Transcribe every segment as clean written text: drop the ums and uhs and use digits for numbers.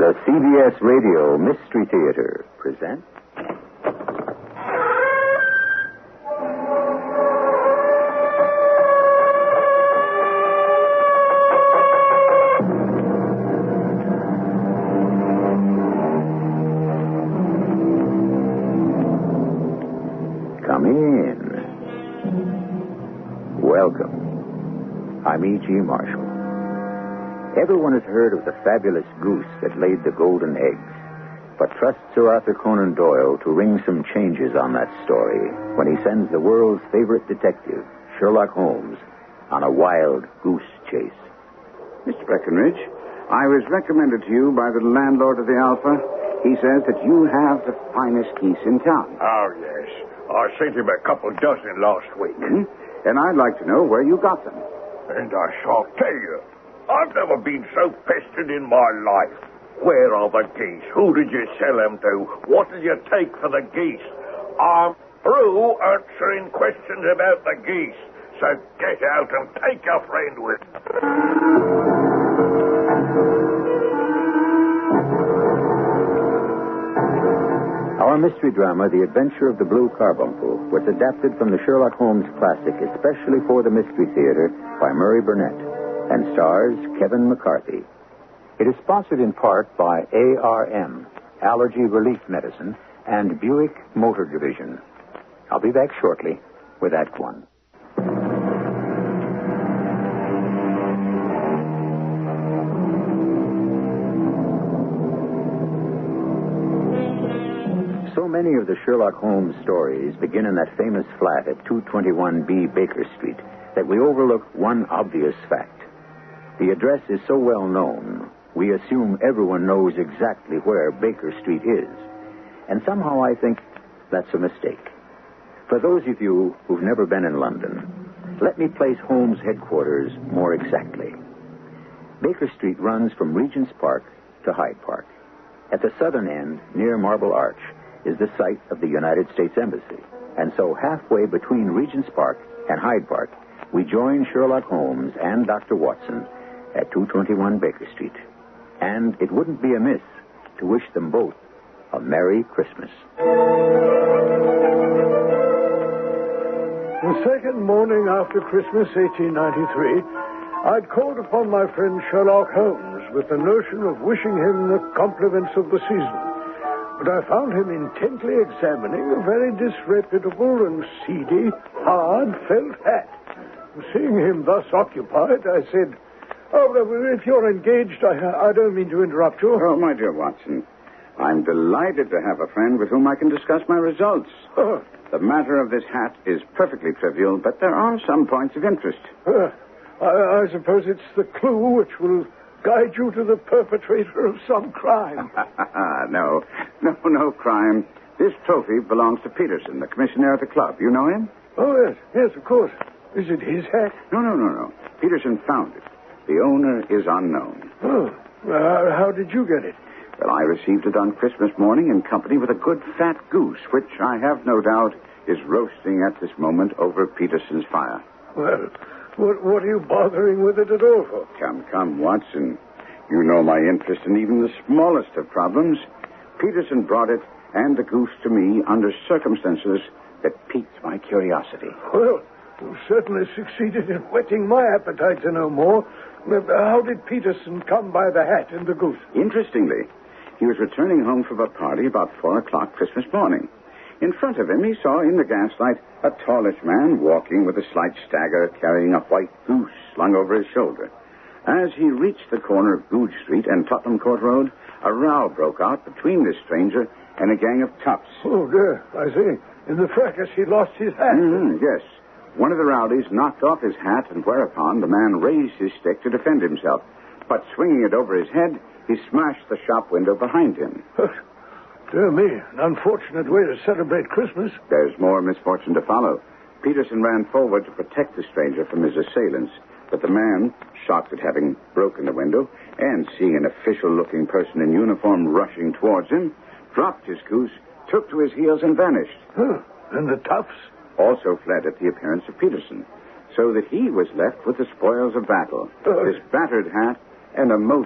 The CBS Radio Mystery Theater presents... Come in. Welcome. I'm E.G. Marshall. Everyone has heard of the fabulous goose that laid the golden eggs. But trust Sir Arthur Conan Doyle to ring some changes on that story when he sends the world's favorite detective, Sherlock Holmes, on a wild goose chase. Mr. Breckenridge, I was recommended to you by the landlord of the Alpha. He says that you have the finest geese in town. Oh, yes. I sent him a couple dozen last week. And I'd like to know where you got them. And I shall tell you. I've never been so pestered in my life. Where are the geese? Who did you sell them to? What did you take for the geese? I'm through answering questions about the geese. So get out and take your friend with you. Our mystery drama, The Adventure of the Blue Carbuncle, was adapted from the Sherlock Holmes classic especially for the Mystery Theater by Murray Burnett and stars Kevin McCarthy. It is sponsored in part by ARM, Allergy Relief Medicine, and Buick Motor Division. I'll be back shortly with Act One. So many of the Sherlock Holmes stories begin in that famous flat at 221B Baker Street that we overlook one obvious fact. The address is so well known, we assume everyone knows exactly where Baker Street is. And somehow I think that's a mistake. For those of you who've never been in London, let me place Holmes' headquarters more exactly. Baker Street runs from Regent's Park to Hyde Park. At the southern end, near Marble Arch, is the site of the United States Embassy. And so halfway between Regent's Park and Hyde Park, we join Sherlock Holmes and Dr. Watson at 221 Baker Street. And it wouldn't be amiss to wish them both a Merry Christmas. The second morning after Christmas, 1893, I'd called upon my friend Sherlock Holmes with the notion of wishing him the compliments of the season. But I found him intently examining a very disreputable and seedy, hard felt hat. Seeing him thus occupied, I said, if you're engaged, I don't mean to interrupt you. Oh, my dear Watson, I'm delighted to have a friend with whom I can discuss my results. The matter of this hat is perfectly trivial, but there are some points of interest. I suppose it's the clue which will guide you to the perpetrator of some crime. No crime. This trophy belongs to Peterson, the commissionaire at the club. You know him? Oh, yes, of course. Is it his hat? No. Peterson found it. The owner is unknown. Oh, how did you get it? Well, I received it on Christmas morning in company with a good fat goose, which I have no doubt is roasting at this moment over Peterson's fire. Well, what are you bothering with it at all for? Come, Watson. You know my interest in even the smallest of problems. Peterson brought it and the goose to me under circumstances that piqued my curiosity. Well, you certainly succeeded in whetting my appetite to know more. How did Peterson come by the hat and the goose? Interestingly, he was returning home from a party about 4 o'clock Christmas morning. In front of him, he saw in the gaslight a tallish man walking with a slight stagger, carrying a white goose slung over his shoulder. As he reached the corner of Goodge Street and Tottenham Court Road, a row broke out between this stranger and a gang of toughs. Oh, dear, I see. In the fracas, he lost his hat. Yes. One of the rowdies knocked off his hat, and whereupon the man raised his stick to defend himself. But swinging it over his head, he smashed the shop window behind him. Dear me, an unfortunate way to celebrate Christmas. There's more misfortune to follow. Peterson ran forward to protect the stranger from his assailants, but the man, shocked at having broken the window and seeing an official-looking person in uniform rushing towards him, dropped his goose, took to his heels, and vanished. And the toughs? Also fled at the appearance of Peterson, so that he was left with the spoils of battle, his battered hat, and a most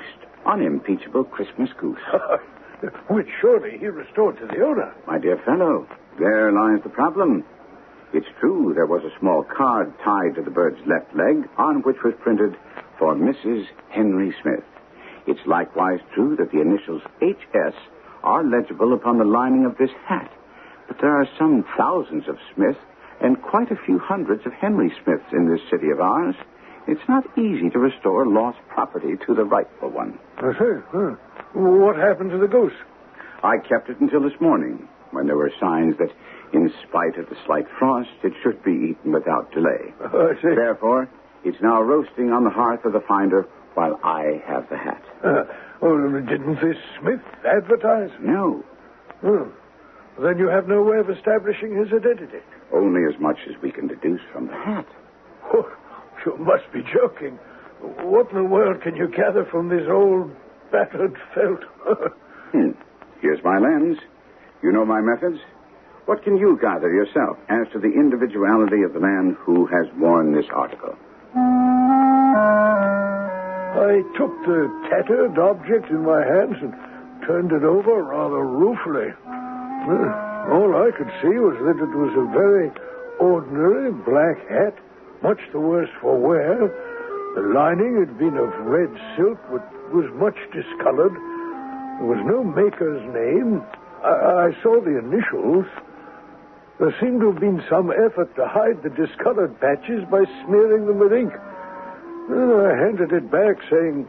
unimpeachable Christmas goose. Which surely he restored to the owner. My dear fellow, there lies the problem. It's true there was a small card tied to the bird's left leg on which was printed, "For Mrs. Henry Smith." It's likewise true that the initials H.S. are legible upon the lining of this hat. But there are some thousands of Smiths and quite a few hundreds of Henry Smiths in this city of ours. It's not easy to restore lost property to the rightful one. I see. What happened to the goose? I kept it until this morning, when there were signs that, in spite of the slight frost, it should be eaten without delay. I see. Therefore, it's now roasting on the hearth of the finder while I have the hat. Didn't this Smith advertise? No, Then you have no way of establishing his identity. only as much as we can deduce from the hat. Oh, you must be joking. What in the world can you gather from this old, battered felt? Here's my lens. You know my methods. What can you gather yourself as to the individuality of the man who has worn this article? I took the tattered object in my hands and turned it over rather ruefully. All I could see was that it was a very ordinary black hat, much the worse for wear. The lining had been of red silk, but was much discolored. There was no maker's name. I saw the initials. There seemed to have been some effort to hide the discolored patches by smearing them with ink. Then I handed it back, saying,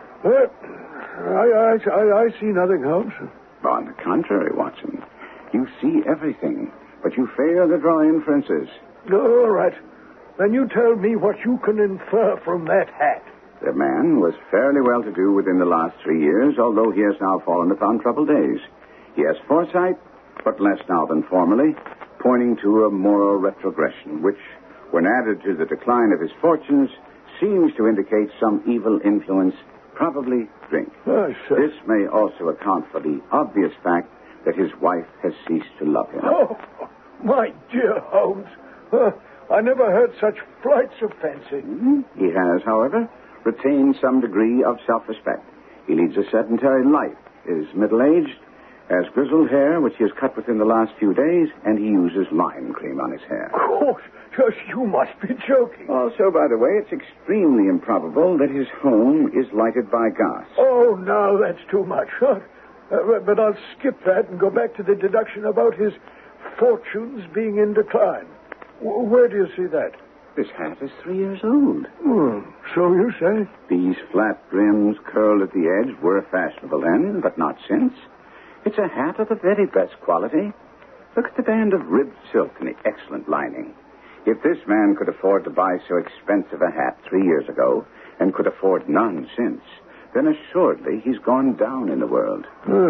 I see nothing, Holmes. On the contrary, Watson, you see everything, but you fail to draw inferences. All right. Then you tell me what you can infer from that hat. The man was fairly well-to-do within the last 3 years, although he has now fallen upon troubled days. He has foresight, but less now than formerly, pointing to a moral retrogression, which, when added to the decline of his fortunes, seems to indicate some evil influence, probably drink. This may also account for the obvious fact that his wife has ceased to love him. Oh, my dear Holmes. I never heard such flights of fancy. He has, however, retained some degree of self-respect. He leads a sedentary life, is middle-aged, has grizzled hair, which he has cut within the last few days, and he uses lime cream on his hair. Oh, you must be joking. Also, by the way, it's extremely improbable that his home is lighted by gas. Oh, no, that's too much. But I'll skip that and go back to the deduction about his fortunes being in decline. Where do you see that? This hat is 3 years old. So you say? These flat brims curled at the edge were fashionable then, but not since. It's a hat of the very best quality. Look at the band of ribbed silk and the excellent lining. If this man could afford to buy so expensive a hat 3 years ago and could afford none since, then assuredly he's gone down in the world.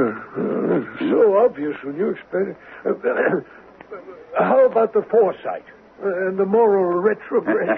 So obvious when you explain it. How about the foresight and the moral retrogression?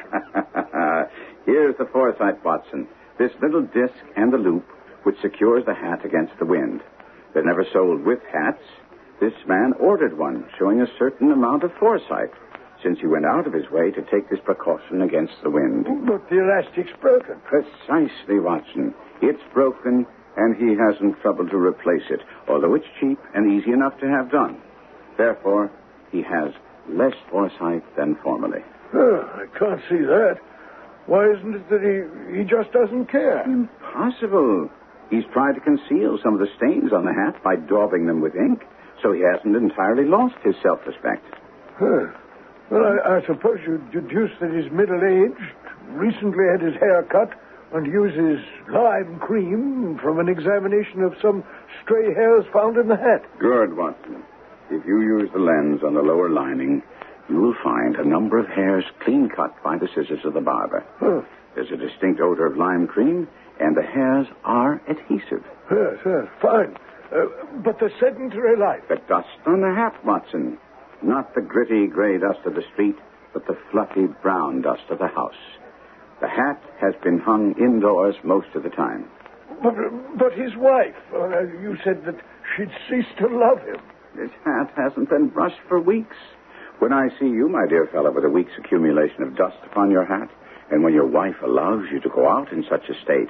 Here's the foresight, Watson. This little disc and the loop which secures the hat against the wind. They're never sold with hats. This man ordered one, showing a certain amount of foresight, since he went out of his way to take this precaution against the wind. But the elastic's broken. Precisely, Watson. It's broken, and he hasn't troubled to replace it, although it's cheap and easy enough to have done. Therefore, he has less foresight than formerly. I can't see that. Why isn't it that he just doesn't care? Impossible. He's tried to conceal some of the stains on the hat by daubing them with ink, so he hasn't entirely lost his self-respect. Well, I suppose you deduce that he's middle-aged, recently had his hair cut, and uses lime cream from an examination of some stray hairs found in the hat. Good, Watson. If you use the lens on the lower lining, you will find a number of hairs clean cut by the scissors of the barber. There's a distinct odor of lime cream, and the hairs are adhesive. Yes, fine. But the sedentary life. The dust on the hat, Watson. Not the gritty gray dust of the street, but the fluffy brown dust of the house. The hat has been hung indoors most of the time. But his wife, you said that she'd ceased to love him. This hat hasn't been brushed for weeks. When I see you, my dear fellow, with a week's accumulation of dust upon your hat, and when your wife allows you to go out in such a state,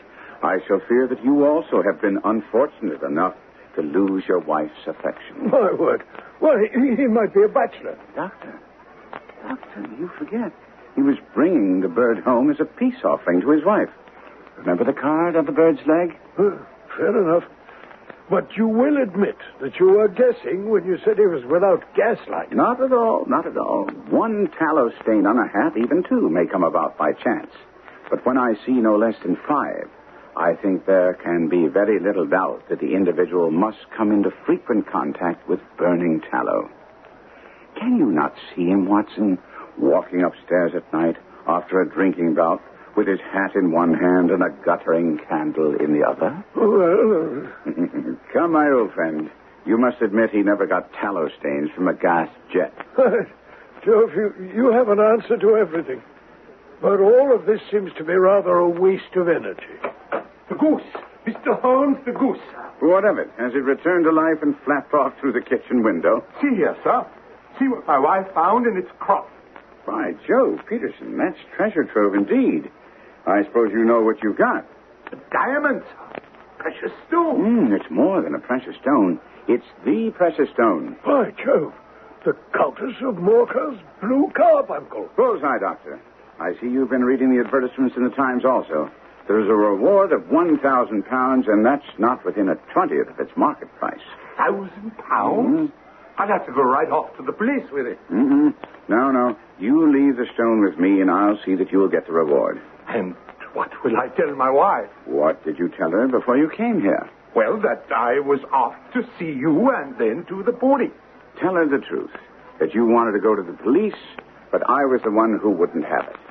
I shall fear that you also have been unfortunate enough to lose your wife's affection. My word. Well, he might be a bachelor. Doctor, you forget. He was bringing the bird home as a peace offering to his wife. Remember the card on the bird's leg? Fair enough. But you will admit that you were guessing when you said he was without gaslight. Not at all. One tallow stain on a hat, even two, may come about by chance. But when I see no less than 5, I think there can be very little doubt that the individual must come into frequent contact with burning tallow. Can you not see him, Watson, walking upstairs at night after a drinking bout with his hat in one hand and a guttering candle in the other? Well... Come, my old friend. You must admit he never got tallow stains from a gas jet. Jove, you have an answer to everything. But all of this seems to be rather a waste of energy. The goose. Mr. Holmes, the goose. What of it? Has it returned to life and flapped off through the kitchen window? See here, sir. See what my wife found in its crop. By Jove, Peterson, that's treasure trove indeed. I suppose you know what you've got. A diamond, sir. Precious stone. It's more than a precious stone. It's the precious stone. By Jove, the Countess of Morcar's blue carbuncle. Bullseye, Doctor. I see you've been reading the advertisements in the Times also. There's a reward of £1,000, and that's not within a 20th of its market price. £1,000? I'd have to go right off to the police with it. No. You leave the stone with me, and I'll see that you'll get the reward. And what will I tell my wife? What did you tell her before you came here? Well, that I was off to see you and then to the body. Tell her the truth, that you wanted to go to the police, but I was the one who wouldn't have it.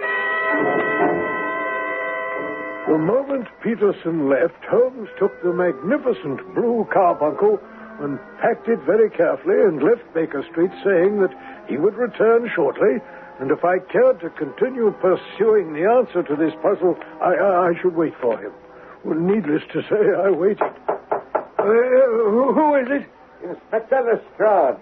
The moment Peterson left, Holmes took the magnificent blue carbuncle and packed it very carefully and left Baker Street saying that he would return shortly, and if I cared to continue pursuing the answer to this puzzle, I should wait for him. Well, needless to say, I waited. Who is it? Inspector Lestrade.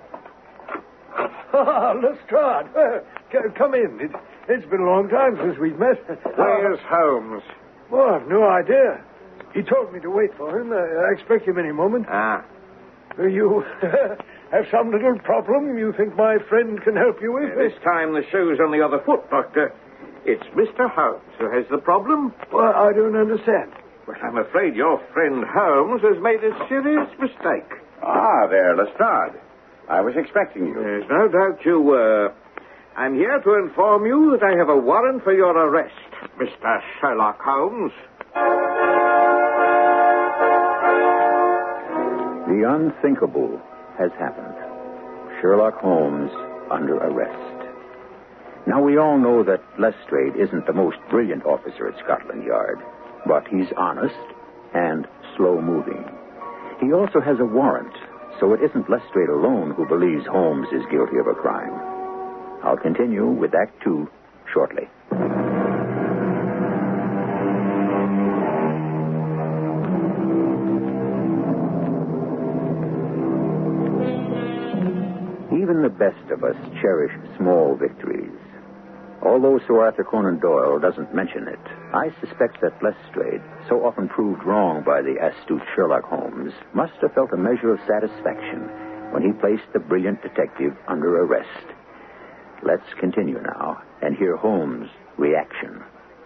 Lestrade. Come in. It's been a long time since we've met. Where's Holmes? Oh, I've no idea. He told me to wait for him. I expect him any moment. You have some little problem you think my friend can help you with? This time the shoe's on the other foot, Doctor. It's Mr. Holmes who has the problem. Well, I don't understand. Well, I'm afraid your friend Holmes has made a serious mistake. Ah, there, Lestrade. I was expecting you. There's no doubt you were. I'm here to inform you that I have a warrant for your arrest, Mr. Sherlock Holmes. The unthinkable has happened. Sherlock Holmes under arrest. Now, we all know that Lestrade isn't the most brilliant officer at Scotland Yard, but he's honest and slow-moving. He also has a warrant, so it isn't Lestrade alone who believes Holmes is guilty of a crime. I'll continue with Act 2 shortly. Even the best of us cherish small victories. Although Sir Arthur Conan Doyle doesn't mention it, I suspect that Lestrade, so often proved wrong by the astute Sherlock Holmes, must have felt a measure of satisfaction when he placed the brilliant detective under arrest. Let's continue now and hear Holmes' reaction.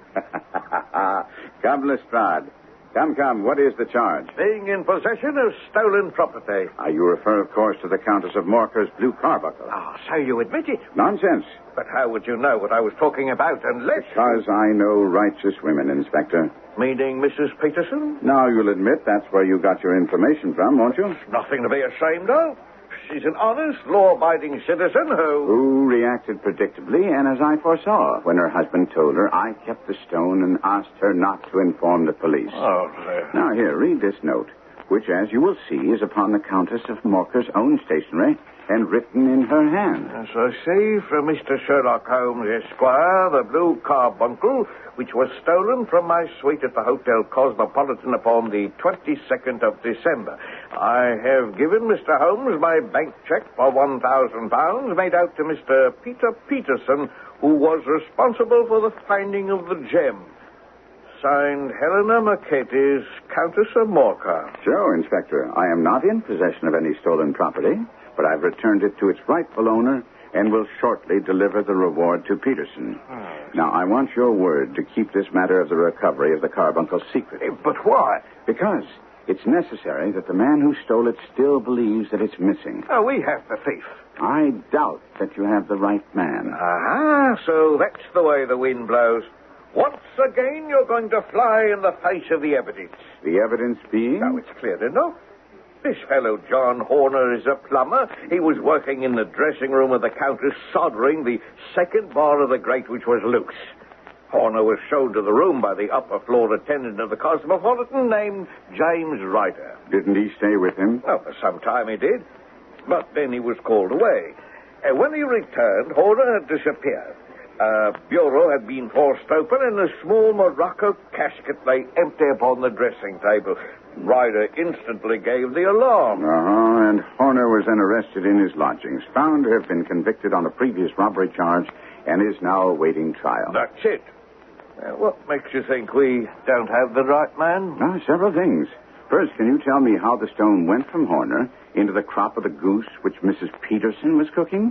Come, Lestrade. Come. What is the charge? Being in possession of stolen property. You refer, of course, to the Countess of Morcar's blue carbuncle. So you admit it? Nonsense. But how would you know what I was talking about unless... Because I know righteous women, Inspector. Meaning Mrs. Peterson? Now you'll admit that's where you got your information from, won't you? Nothing to be ashamed of. She's an honest, law-abiding citizen who reacted predictably, and as I foresaw. When her husband told her, I kept the stone and asked her not to inform the police. Now, here, read this note, which, as you will see, is upon the Countess of Morcar's own stationery and written in her hand. As I see from Mr. Sherlock Holmes, Esquire, the blue carbuncle, which was stolen from my suite at the Hotel Cosmopolitan upon the 22nd of December. I have given Mr. Holmes my bank check for £1,000 made out to Mr. Peter Peterson, who was responsible for the finding of the gem. signed Helena Mercatus, Countess of Morcar. So, Inspector, I am not in possession of any stolen property, but I've returned it to its rightful owner and will shortly deliver the reward to Peterson. Now, I want your word to keep this matter of the recovery of the carbuncle secret. But why? Because it's necessary that the man who stole it still believes that it's missing. Oh, we have the thief. I doubt that you have the right man. Aha, so that's the way the wind blows. Once again, you're going to fly in the face of the evidence. The evidence being? Now, it's clear enough. This fellow, John Horner, is a plumber. He was working in the dressing room of the Countess, soldering the second bar of the grate, which was loose. Horner was shown to the room by the upper floor attendant of the Cosmopolitan named James Ryder. Didn't he stay with him? Well, for some time he did, but then he was called away. And when he returned, Horner had disappeared. A bureau had been forced open, and a small Morocco casket lay empty upon the dressing table. Ryder instantly gave the alarm. And Horner was then arrested in his lodgings, found to have been convicted on a previous robbery charge, and is now awaiting trial. That's it. What makes you think we don't have the right man? Several things. First, can you tell me how the stone went from Horner into the crop of the goose which Mrs. Peterson was cooking?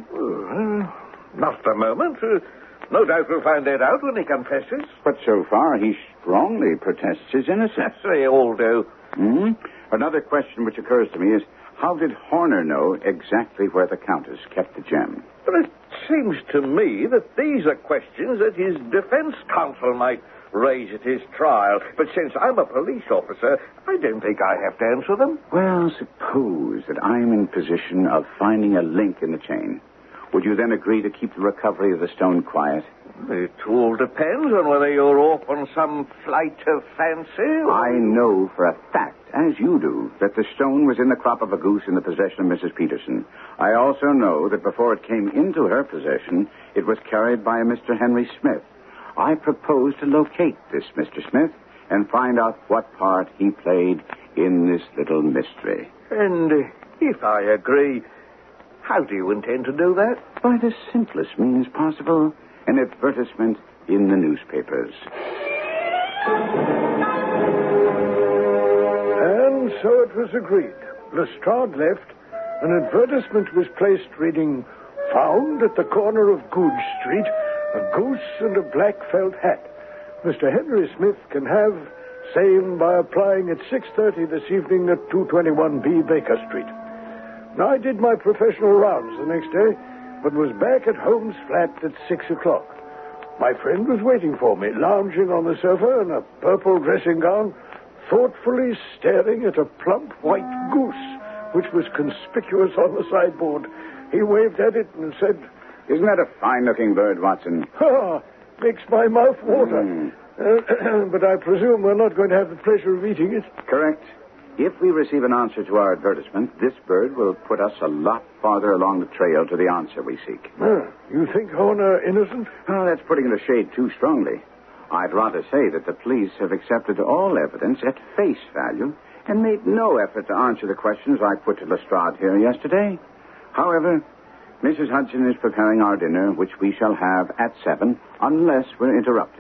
Not a moment. No doubt we'll find that out when he confesses. But so far, he strongly protests his innocence. They all do. Another question which occurs to me is, how did Horner know exactly where the Countess kept the gem? But it seems to me that these are questions that his defense counsel might raise at his trial. But since I'm a police officer, I don't think I have to answer them. Well, suppose that I'm in position of finding a link in the chain. Would you then agree to keep the recovery of the stone quiet? It all depends on whether you're off on some flight of fancy. I know for a fact, as you do, that the stone was in the crop of a goose in the possession of Mrs. Peterson. I also know that before it came into her possession, it was carried by a Mr. Henry Smith. I propose to locate this Mr. Smith and find out what part he played in this little mystery. And if I agree, how do you intend to do that? By the simplest means possible. An advertisement in the newspapers. And so it was agreed. Lestrade left. An advertisement was placed reading, "Found at the corner of Goodge Street, a goose and a black felt hat. Mr. Henry Smith can have same by applying at 6:30 this evening at 221B Baker Street." Now, I did my professional rounds the next day, but was back at Holmes' flat at 6 o'clock. My friend was waiting for me, lounging on the sofa in a purple dressing gown, thoughtfully staring at a plump white goose, which was conspicuous on the sideboard. He waved at it and said, "Isn't that a fine-looking bird, Watson?" Makes my mouth water. But I presume we're not going to have the pleasure of eating it. Correct. If we receive an answer to our advertisement, this bird will put us a lot farther along the trail to the answer we seek. You think Horner innocent? That's putting it a shade too strongly. I'd rather say that the police have accepted all evidence at face value and made no effort to answer the questions I put to Lestrade here yesterday. However, Mrs. Hudson is preparing our dinner, which we shall have at 7, unless we're interrupted.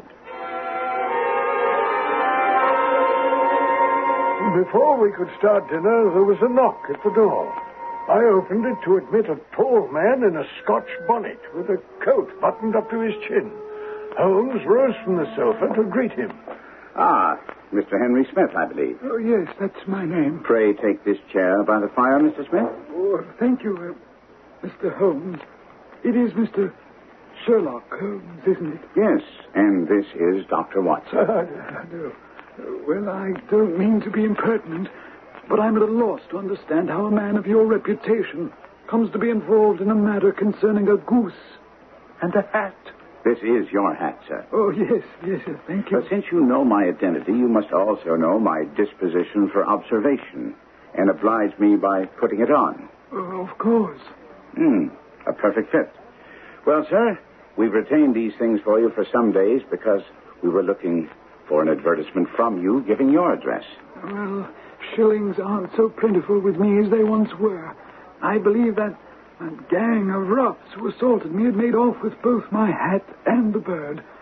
Before we could start dinner, there was a knock at the door. I opened it to admit a tall man in a Scotch bonnet with a coat buttoned up to his chin. Holmes rose from the sofa to greet him. Mr. Henry Smith, I believe. Oh, yes, that's my name. Pray take this chair by the fire, Mr. Smith. Oh, thank you, Mr. Holmes. It is Mr. Sherlock Holmes, isn't it? Yes, and this is Dr. Watson. No. Well, I don't mean to be impertinent, but I'm at a loss to understand how a man of your reputation comes to be involved in a matter concerning a goose and a hat. This is your hat, sir. Oh, yes, thank you. But since you know my identity, you must also know my disposition for observation and oblige me by putting it on. Oh, of course. A perfect fit. Well, sir, we've retained these things for you for some days because we were looking for an advertisement from you giving your address. Well, shillings aren't so plentiful with me as they once were. I believe that gang of roughs who assaulted me had made off with both my hat and the bird.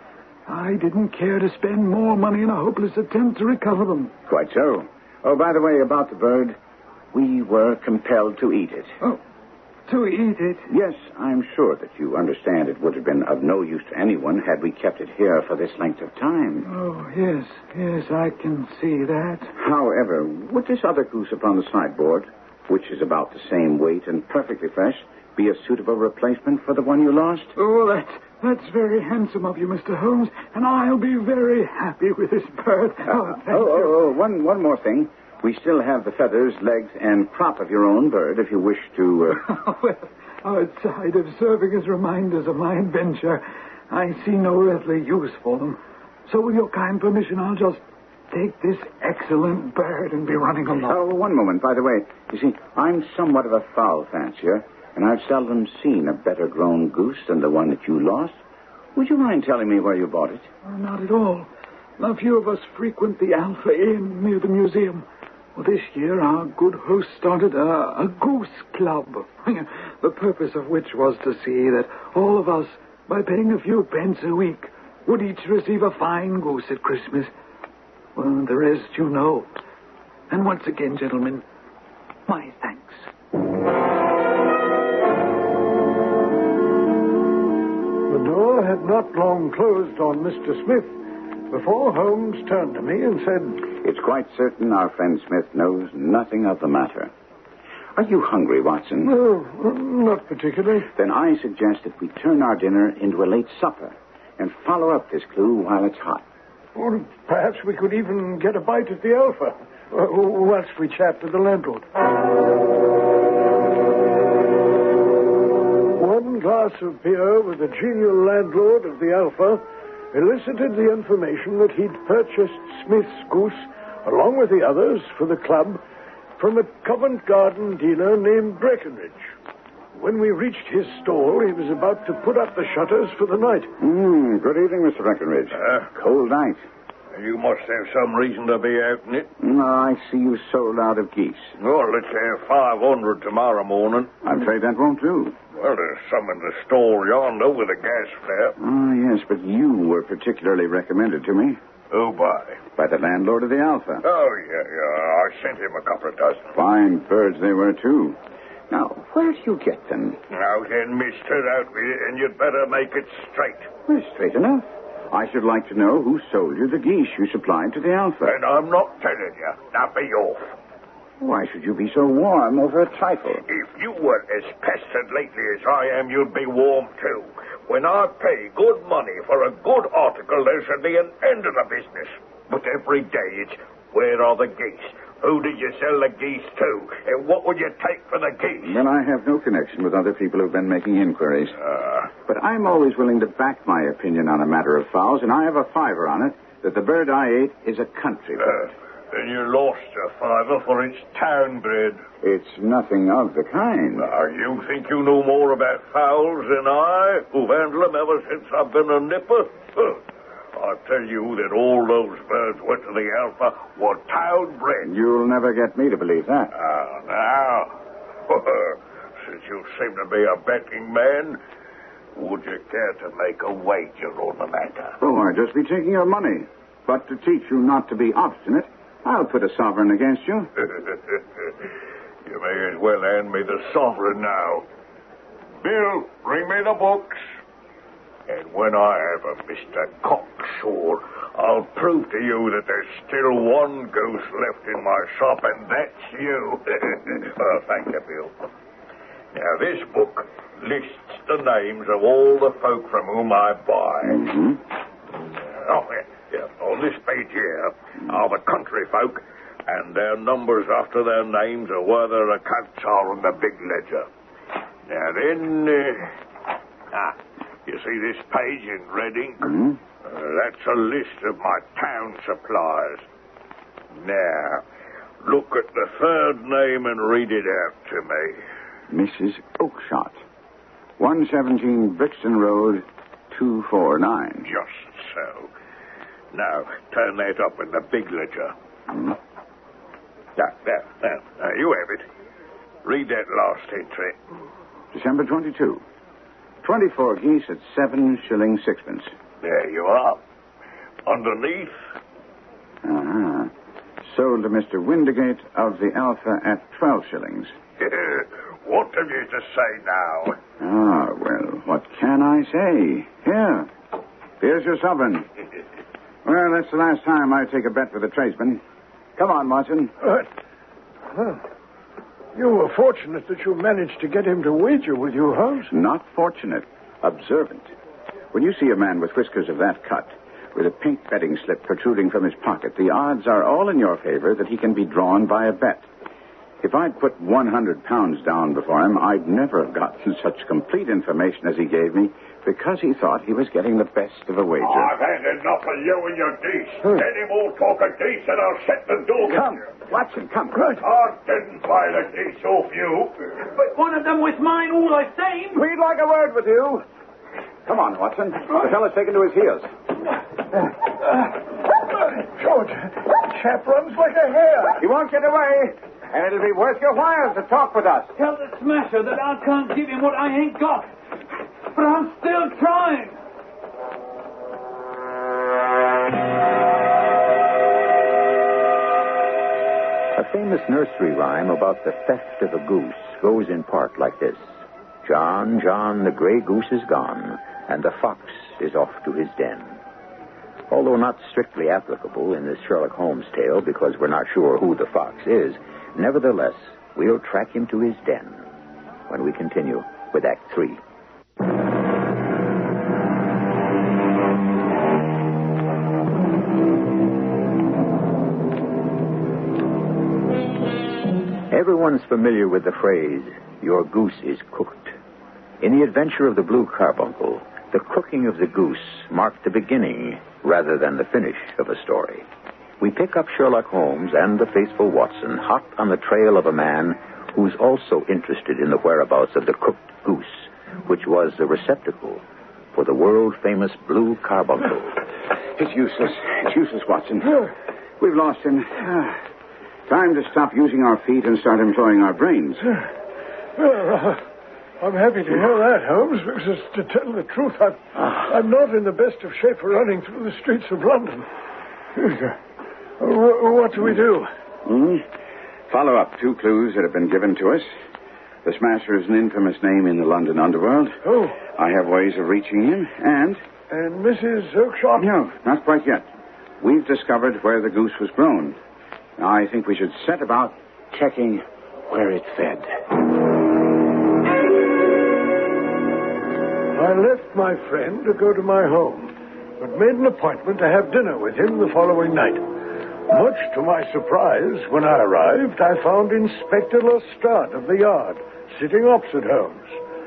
I didn't care to spend more money in a hopeless attempt to recover them. Quite so. Oh, by the way, about the bird, we were compelled to eat it. Oh, to eat it? Yes, I'm sure that you understand it would have been of no use to anyone had we kept it here for this length of time. Oh, yes, I can see that. However, would this other goose upon the sideboard, which is about the same weight and perfectly fresh, be a suitable replacement for the one you lost? Oh, that's very handsome of you, Mr. Holmes, and I'll be very happy with this bird. Thank you. One more thing. We still have the feathers, legs, and crop of your own bird, if you wish to... Well, outside of serving as reminders of my adventure, I see no earthly use for them. So with your kind permission, I'll just take this excellent bird and be running along. Oh, one moment, by the way. You see, I'm somewhat of a fowl fancier, and I've seldom seen a better-grown goose than the one that you lost. Would you mind telling me where you bought it? Not at all. A few of us frequent the Alpha Inn near the museum. Well, this year, our good host started a goose club, the purpose of which was to see that all of us, by paying a few pence a week, would each receive a fine goose at Christmas. Well, the rest you know. And once again, gentlemen, my thanks. The door had not long closed on Mr. Smith before Holmes turned to me and said, "It's quite certain our friend Smith knows nothing of the matter. Are you hungry, Watson?" "No, not particularly." "Then I suggest that we turn our dinner into a late supper and follow up this clue while it's hot." Or perhaps we could even get a bite at the Alpha, whilst we chat to the landlord. One glass of beer with the genial landlord of the Alpha elicited the information that he'd purchased Smith's goose, along with the others, for the club, from a Covent Garden dealer named Breckenridge. When we reached his stall, he was about to put up the shutters for the night. Good evening, Mr. Breckenridge. Cold night. You must have some reason to be out in it. No, I see you sold out of geese. Well, let's have 500 tomorrow morning. I'm afraid that won't do. Well, there's some in the store yonder with a gas flap. Oh, yes, but you were particularly recommended to me. Who by? By the landlord of the Alpha. Oh, yeah. I sent him a couple of dozen. Fine birds they were, too. Now, where do you get them? Now then, mister, out with it, and you'd better make it straight. Well, straight enough. I should like to know who sold you the geese you supplied to the Alpha. And I'm not telling you. Now be off. Why should you be so warm over a trifle? If you were as pestered lately as I am, you'd be warm, too. When I pay good money for a good article, there should be an end of the business. But every day it's, where are the geese? Who did you sell the geese to? And what would you take for the geese? Well, I have no connection with other people who've been making inquiries. But I'm always willing to back my opinion on a matter of fowls, and I have a fiver on it that the bird I ate is a country bird. Then you lost a fiver for its town bred. It's nothing of the kind. Now, you think you know more about fowls than I, who've handled them ever since I've been a nipper? I tell you that all those birds went to the Alpha were town bred. You'll never get me to believe that. Now, since you seem to be a betting man, would you care to make a wager on the matter? Oh, I'd just be taking your money. But to teach you not to be obstinate, I'll put a sovereign against you. You may as well hand me the sovereign now. Bill, bring me the books. And when I have a Mr. Cocksure, I'll prove to you that there's still one goose left in my shop, and that's you. Thank you, Bill. Now, this book lists the names of all the folk from whom I buy. On this page here are the country folk, and their numbers after their names are where their accounts are on the big ledger. Now then, you see this page in red ink? That's a list of my town suppliers. Now, look at the third name and read it out to me. Mrs. Oakshott, 117 Brixton Road, 249. Just so. Now, turn that up in the big ledger. There, you have it. Read that last entry. December 22. 24 geese at 7 shillings 6pence. There you are. underneath. Ah. Sold to Mr. Windigate of the Alpha at 12 shillings. What have you to say now? Ah, well, what can I say? Here. Here's your sovereign. Well, that's the last time I take a bet with a tradesman. Come on, Watson. Well, you were fortunate that you managed to get him to wager with you, Holmes. Not fortunate. Observant. When you see a man with whiskers of that cut, with a pink betting slip protruding from his pocket, the odds are all in your favor that he can be drawn by a bet. If I'd put 100 pounds down before him, I'd never have gotten such complete information as he gave me, because he thought he was getting the best of a wager. I've had enough of you and your geese. Any more talk of geese and I'll shut the door. Come, Watson, come. Right. I didn't buy the geese off you. But one of them was mine all the same. We'd like a word with you. Come on, Watson. The fellow's taken to his heels. George, that chap runs like a hare. He won't get away, and it'll be worth your while to talk with us. Tell the smasher that I can't give him what I ain't got. But I'm still trying. A famous nursery rhyme about the theft of a goose goes in part like this. John, John, the gray goose is gone, and the fox is off to his den. Although not strictly applicable in this Sherlock Holmes tale because we're not sure who the fox is, nevertheless, we'll track him to his den when we continue with Act 3. Everyone's familiar with the phrase, your goose is cooked. In The Adventure of the Blue Carbuncle, the cooking of the goose marked the beginning rather than the finish of a story. We pick up Sherlock Holmes and the faithful Watson hot on the trail of a man who's also interested in the whereabouts of the cooked goose, which was the receptacle for the world-famous Blue Carbuncle. It's useless. It's useless, Watson. We've lost him. Time to stop using our feet and start employing our brains. Well, I'm happy to hear that, Holmes, because to tell the truth, I'm not in the best of shape for running through the streets of London. What do we do? Follow up 2 clues that have been given to us. The Smasher is an infamous name in the London underworld. Oh. I have ways of reaching him, and... And Mrs. Oakshott? No, not quite yet. We've discovered where the goose was grown. Now, I think we should set about checking where it fed. I left my friend to go to my home, but made an appointment to have dinner with him the following night. Much to my surprise, when I arrived, I found Inspector Lestrade of the Yard sitting opposite Holmes.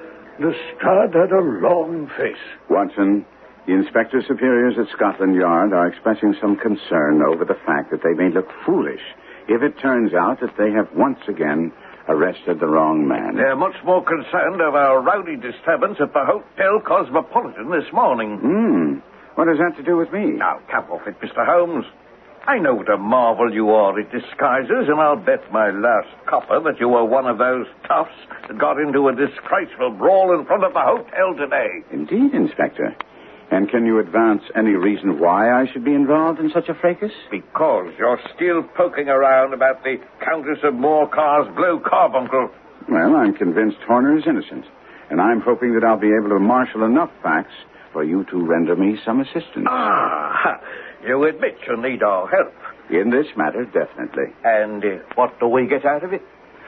Lestrade had a long face. Watson, the Inspector Superiors at Scotland Yard are expressing some concern over the fact that they may look foolish if it turns out that they have once again arrested the wrong man. They're much more concerned of our rowdy disturbance at the Hotel Cosmopolitan this morning. What has that to do with me? Now, cap off it, Mr. Holmes. I know what a marvel you are at disguises, and I'll bet my last copper that you were one of those toughs that got into a disgraceful brawl in front of the hotel today. Indeed, Inspector. And can you advance any reason why I should be involved in such a fracas? Because you're still poking around about the Countess of Morcar's Blue Carbuncle. Well, I'm convinced Horner is innocent, and I'm hoping that I'll be able to marshal enough facts for you to render me some assistance. Ah, you admit you need our help. In this matter, definitely. And what do we get out of it?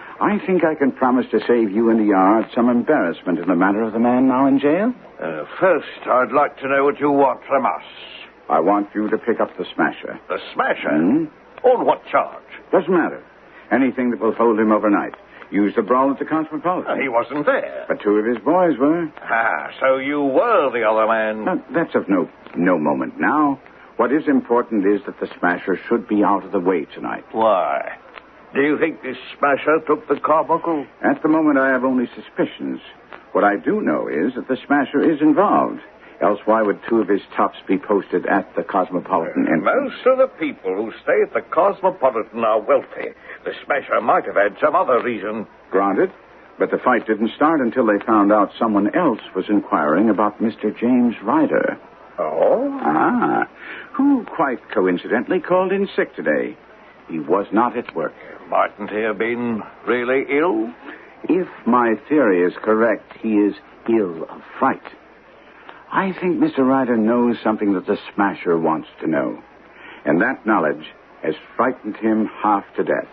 I think I can promise to save you and the Yard some embarrassment in the matter of the man now in jail. First, I'd like to know what you want from us. I want you to pick up the Smasher. The Smasher? On what charge? Doesn't matter. Anything that will hold him overnight. Use the brawl at the Cosmopolitan. He wasn't there. But 2 of his boys were. Ah, so you were the other man. That's of no moment now. What is important is that the Smasher should be out of the way tonight. Why? Do you think this Smasher took the carbuncle? At the moment, I have only suspicions. What I do know is that the Smasher is involved. Else why would 2 of his tops be posted at the Cosmopolitan entrance? Most of the people who stay at the Cosmopolitan are wealthy. The Smasher might have had some other reason. Granted. But the fight didn't start until they found out someone else was inquiring about Mr. James Ryder. Oh? who, quite coincidentally, called in sick today. He was not at work. Mightn't he have been really ill? If my theory is correct, he is ill of fright. I think Mr. Ryder knows something that the Smasher wants to know. And that knowledge has frightened him half to death.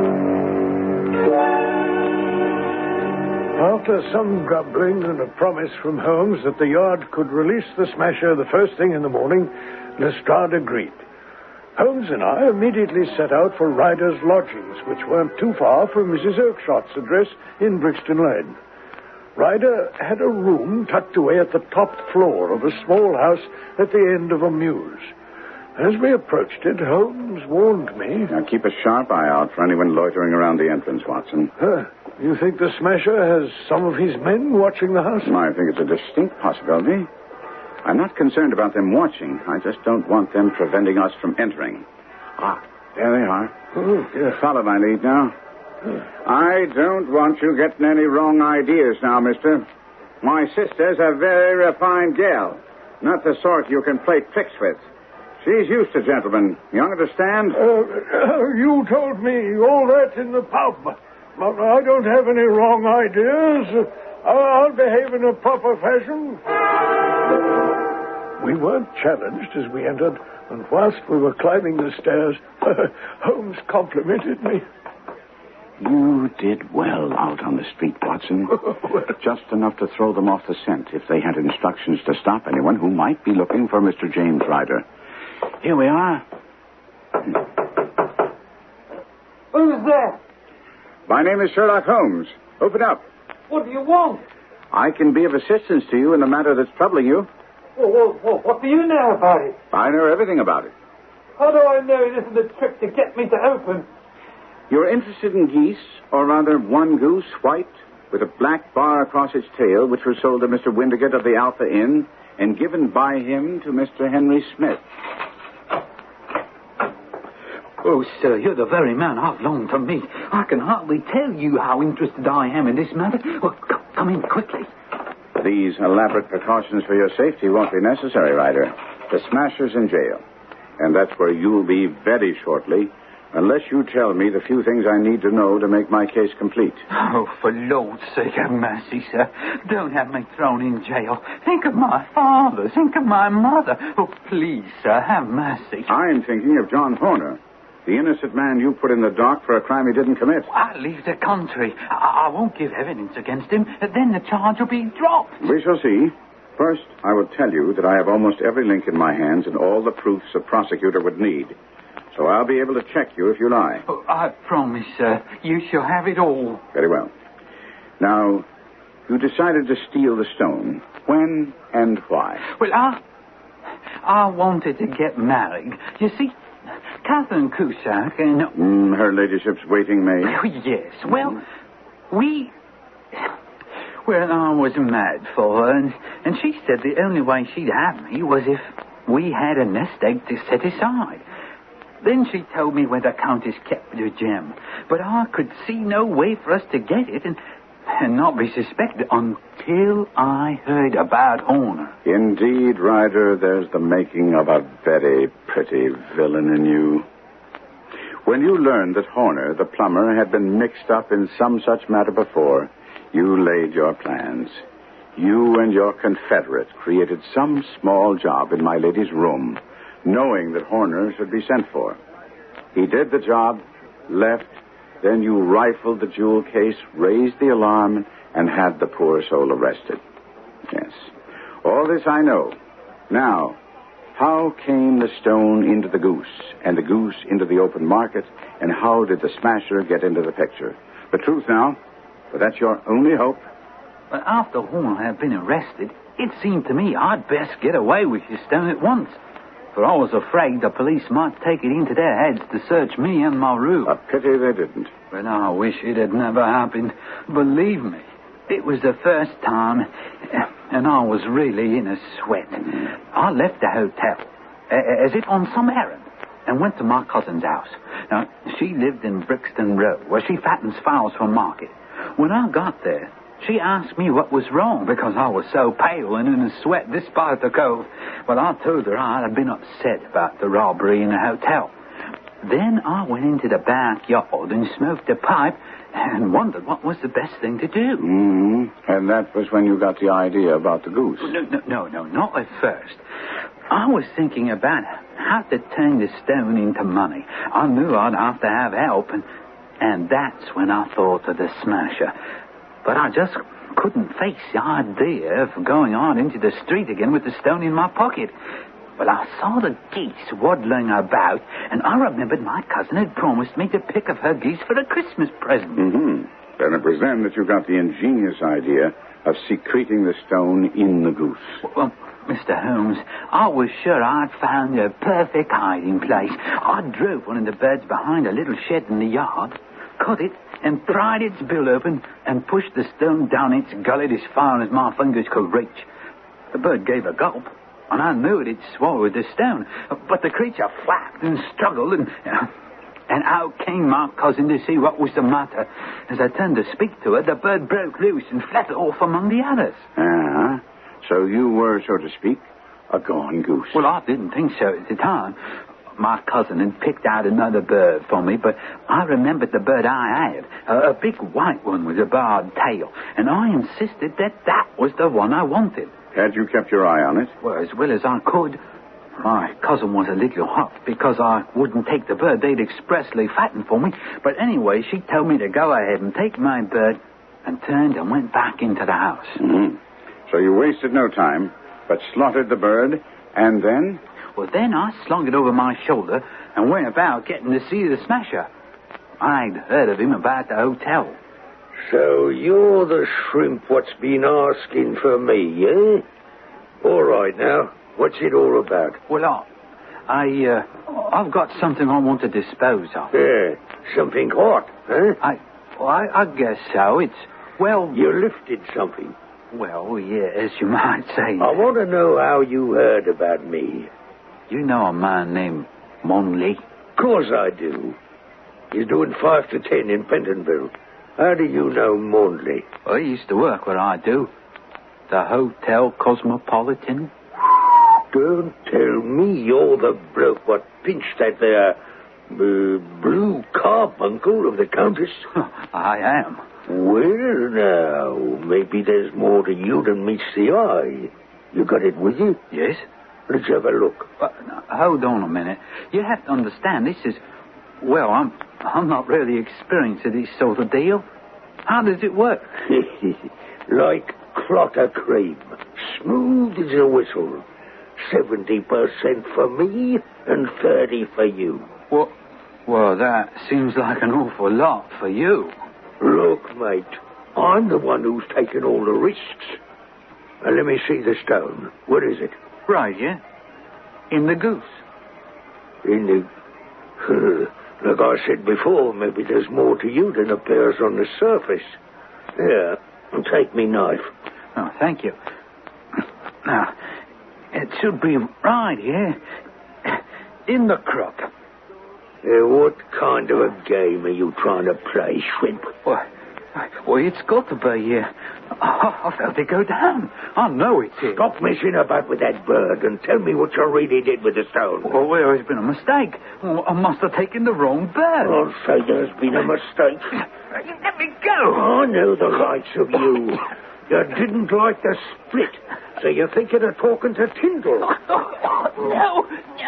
After some grumbling and a promise from Holmes that the yard could release the Smasher the first thing in the morning, Lestrade agreed. Holmes and I immediately set out for Ryder's lodgings, which weren't too far from Mrs. Oakshot's address in Brixton Lane. Ryder had a room tucked away at the top floor of a small house at the end of a mews. As we approached it, Holmes warned me. Now keep a sharp eye out for anyone loitering around the entrance, Watson. You think the Smasher has some of his men watching the house? I think it's a distinct possibility. I'm not concerned about them watching. I just don't want them preventing us from entering. Ah, there they are. Oh, yes. Follow my lead now. I don't want you getting any wrong ideas now, mister. My sister's a very refined gal. Not the sort you can play tricks with. She's used to gentlemen. You understand? You told me all that in the pub. I don't have any wrong ideas. I'll behave in a proper fashion. We weren't challenged as we entered, and whilst we were climbing the stairs, Holmes complimented me. You did well out on the street, Watson. Just enough to throw them off the scent if they had instructions to stop anyone who might be looking for Mr. James Ryder. Here we are. Who's there? My name is Sherlock Holmes. Open up. What do you want? I can be of assistance to you in the matter that's troubling you. What do you know about it? I know everything about it. How do I know it isn't a trick to get me to open? You're interested in geese, or rather one goose, white, with a black bar across its tail, which was sold to Mr. Windigate of the Alpha Inn and given by him to Mr. Henry Smith. Oh, sir, you're the very man I've longed to meet. I can hardly tell you how interested I am in this matter. Well, come in quickly. These elaborate precautions for your safety won't be necessary, Ryder. The Smasher's in jail. And that's where you'll be very shortly, unless you tell me the few things I need to know to make my case complete. Oh, for Lord's sake, have mercy, sir. Don't have me thrown in jail. Think of my father. Think of my mother. Oh, please, sir, have mercy. I'm thinking of John Horner, the innocent man you put in the dock for a crime he didn't commit. I'll leave the country. I won't give evidence against him. Then the charge will be dropped. We shall see. First, I will tell you that I have almost every link in my hands and all the proofs a prosecutor would need. So I'll be able to check you if you lie. Oh, I promise, sir. You shall have it all. Very well. Now, you decided to steal the stone. When and why? Well, I wanted to get married. You see, Catherine Cusack and... her ladyship's waiting maid? Oh, yes. Well, I was mad for her, and she said the only way she'd have me was if we had a nest egg to set aside. Then she told me where the Countess kept her gem, but I could see no way for us to get it and not be suspected until I heard about Horner. Indeed, Ryder, there's the making of a very pretty villain in you. When you learned that Horner, the plumber, had been mixed up in some such matter before, you laid your plans. You and your confederate created some small job in my lady's room, knowing that Horner should be sent for. He did the job, left, then you rifled the jewel case, raised the alarm, and had the poor soul arrested. Yes. All this I know. Now, how came the stone into the goose, and the goose into the open market, and how did the Smasher get into the picture? The truth now, for that's your only hope. But after Horner had been arrested, it seemed to me I'd best get away with his stone at once. For I was afraid the police might take it into their heads to search me and my room. A pity they didn't. Well, I wish it had never happened. Believe me, it was the first time, and I was really in a sweat. I left the hotel, as if on some errand, and went to my cousin's house. Now, she lived in Brixton Road, where she fattens fowls for market. When I got there, She asked me what was wrong because I was so pale and in a sweat despite the cold. Well, I told her I had been upset about the robbery in the hotel. Then I went into the backyard and smoked a pipe and wondered what was the best thing to do. Mm-hmm. And that was when you got the idea about the goose. No, not at first. I was thinking about how to turn the stone into money. I knew I'd have to have help, and that's when I thought of the smasher. But I just couldn't face the idea of going out into the street again with the stone in my pocket. Well, I saw the geese waddling about, and I remembered my cousin had promised me to pick of her geese for a Christmas present. Mm-hmm. And it was then that you got the ingenious idea of secreting the stone in the goose. Well, Mr. Holmes, I was sure I'd found a perfect hiding place. I drove one of the birds behind a little shed in the yard, caught it, and pried its bill open and pushed the stone down its gullet as far as my fingers could reach. The bird gave a gulp, and I knew it had swallowed the stone. But the creature flapped and struggled, and out came my cousin to see what was the matter. As I turned to speak to her, the bird broke loose and fled off among the others. So you were, so to speak, a gone goose. Well, I didn't think so at the time. My cousin had picked out another bird for me, but I remembered the bird I had, a big white one with a barred tail, and I insisted that was the one I wanted. Had you kept your eye on it? Well, as well as I could. My cousin was a little hot because I wouldn't take the bird they'd expressly fattened for me, but anyway, she told me to go ahead and take my bird and turned and went back into the house. Mm-hmm. So you wasted no time, but slaughtered the bird, and then? Well, then I slung it over my shoulder and went about getting to see the smasher. I'd heard of him about the hotel. So you're the shrimp what's been asking for me, eh? All right, now, what's it all about? Well, I've got something I want to dispose of. Yeah, something hot, huh? I guess so. You lifted something. Well, yeah, as you might say. I want to know how you heard about me. You know a man named Monley? Of course I do. He's doing 5 to 10 in Pentonville. How do you know Monley? Well, he used to work where I do. The Hotel Cosmopolitan. Don't tell me you're the bloke what pinched that there blue carbuncle of the Countess. I am. Well, now, maybe there's more to you than meets the eye. You got it with you? Yes. Let's have a look. Hold on a minute. You have to understand, this is... Well, I'm not really experienced at this sort of deal. How does it work? Like clotter cream. Smooth as a whistle. 70% for me and 30 for you. Well, that seems like an awful lot for you. Look, mate, I'm the one who's taken all the risks. Now, let me see the stone. What is it? Right, yeah? In the goose. In the... Like I said before, maybe there's more to you than appears on the surface. Here, take me knife. Oh, thank you. Now, it should be right here. In the crop. What kind of a game are you trying to play, Shrimp? Well, it's got to be here. I felt it go down. I know it's here. Stop messing about with that bird and tell me what you really did with the stone. Well, there's been a mistake. I must have taken the wrong bird. I'll say there's been a mistake. Let me go. I know the likes of you. You didn't like the split, so you're thinking of talking to Tyndall. No.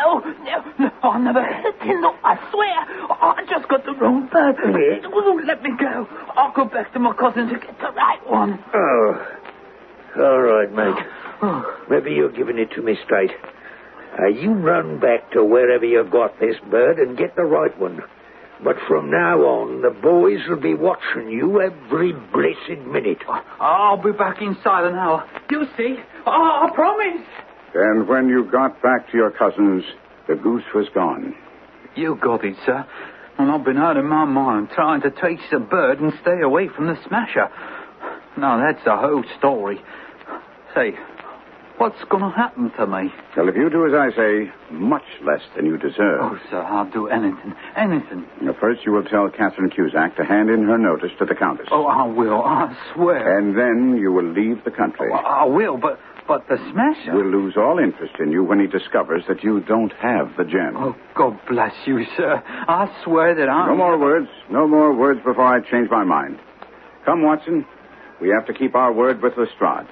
I never hit Tyndall, I swear. I just got the wrong bird. Let me go. I'll go back to my cousin to get the right one. Oh, all right, mate. Maybe you're giving it to me straight. You run back to wherever you got this bird and get the right one. But from now on, the boys will be watching you every blessed minute. I'll be back inside an hour. You'll see. I promise. And when you got back to your cousins, the goose was gone. You got it, sir. And I've been out of my mind trying to trace the bird and stay away from the smasher. Now, that's the whole story. Say, What's going to happen to me? Well, if you do as I say, much less than you deserve. Oh, sir, I'll do anything. Anything. Now, first, you will tell Catherine Cusack to hand in her notice to the Countess. Oh, I will. I swear. And then you will leave the country. Oh, I will, but the smasher... Will lose all interest in you when he discovers that you don't have the gem. Oh, God bless you, sir. I swear that I'm... No more words. No more words before I change my mind. Come, Watson. We have to keep our word with Lestrade.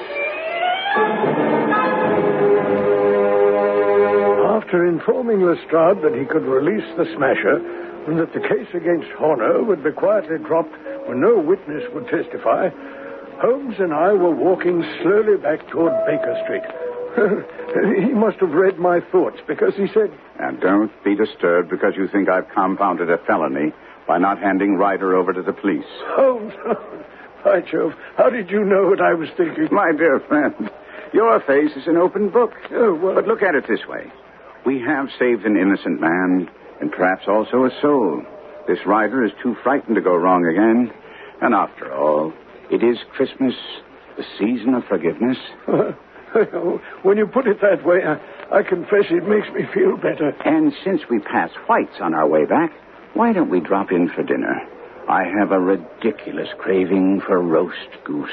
After informing Lestrade that he could release the smasher and that the case against Horner would be quietly dropped when no witness would testify, Holmes and I were walking slowly back toward Baker Street. He must have read my thoughts because he said... And don't be disturbed because you think I've compounded a felony by not handing Ryder over to the police. Holmes, by Jove, how did you know what I was thinking? My dear friend, your face is an open book. Oh, well... But look at it this way. We have saved an innocent man and perhaps also a soul. This Ryder is too frightened to go wrong again. And after all, it is Christmas, the season of forgiveness. When you put it that way, I confess it makes me feel better. And since we pass White's on our way back, why don't we drop in for dinner? I have a ridiculous craving for roast goose.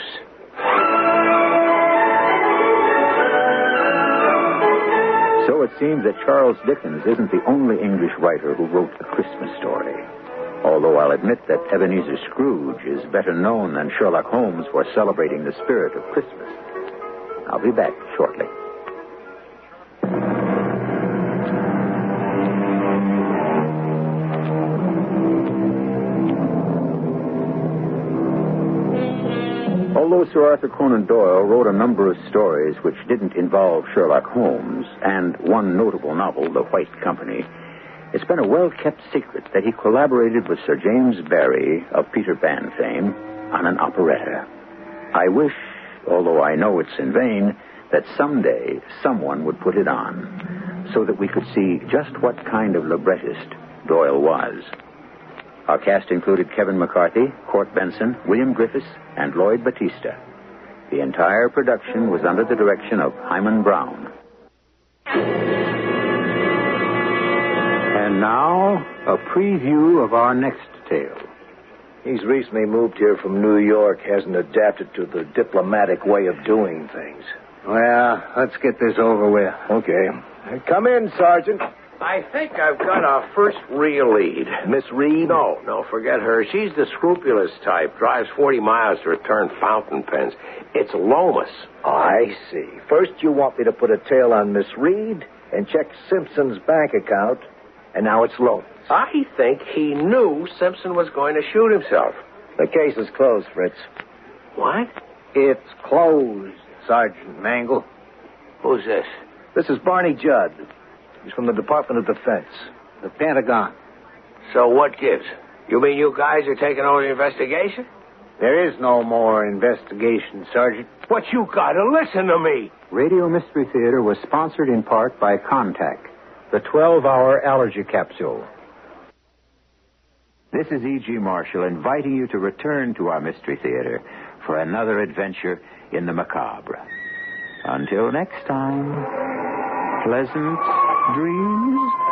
So it seems that Charles Dickens isn't the only English writer who wrote a Christmas story. Although I'll admit that Ebenezer Scrooge is better known than Sherlock Holmes for celebrating the spirit of Christmas. I'll be back shortly. Although Sir Arthur Conan Doyle wrote a number of stories which didn't involve Sherlock Holmes, and one notable novel, The White Company, it's been a well-kept secret that he collaborated with Sir James Barrie of Peter Pan fame on an operetta. I wish, although I know it's in vain, that someday someone would put it on so that we could see just what kind of librettist Doyle was. Our cast included Kevin McCarthy, Court Benson, William Griffiths, and Lloyd Battista. The entire production was under the direction of Hyman Brown. And now, a preview of our next tale. He's recently moved here from New York, hasn't adapted to the diplomatic way of doing things. Well, let's get this over with. Okay. Come in, Sergeant. I think I've got our first real lead. Miss Reed? No, forget her. She's the scrupulous type. Drives 40 miles to return fountain pens. It's Lomas. I see. First you want me to put a tail on Miss Reed and check Simpson's bank account, and now it's Lomas. I think he knew Simpson was going to shoot himself. The case is closed, Fritz. What? It's closed, Sergeant Mangle. Who's this? This is Barney Judd. He's from the Department of Defense. The Pentagon. So what gives? You mean you guys are taking over the investigation? There is no more investigation, Sergeant. But you gotta listen to me. Radio Mystery Theater was sponsored in part by Contact, the 12-hour allergy capsule. This is E.G. Marshall inviting you to return to our Mystery Theater for another adventure in the macabre. Until next time, pleasant dreams.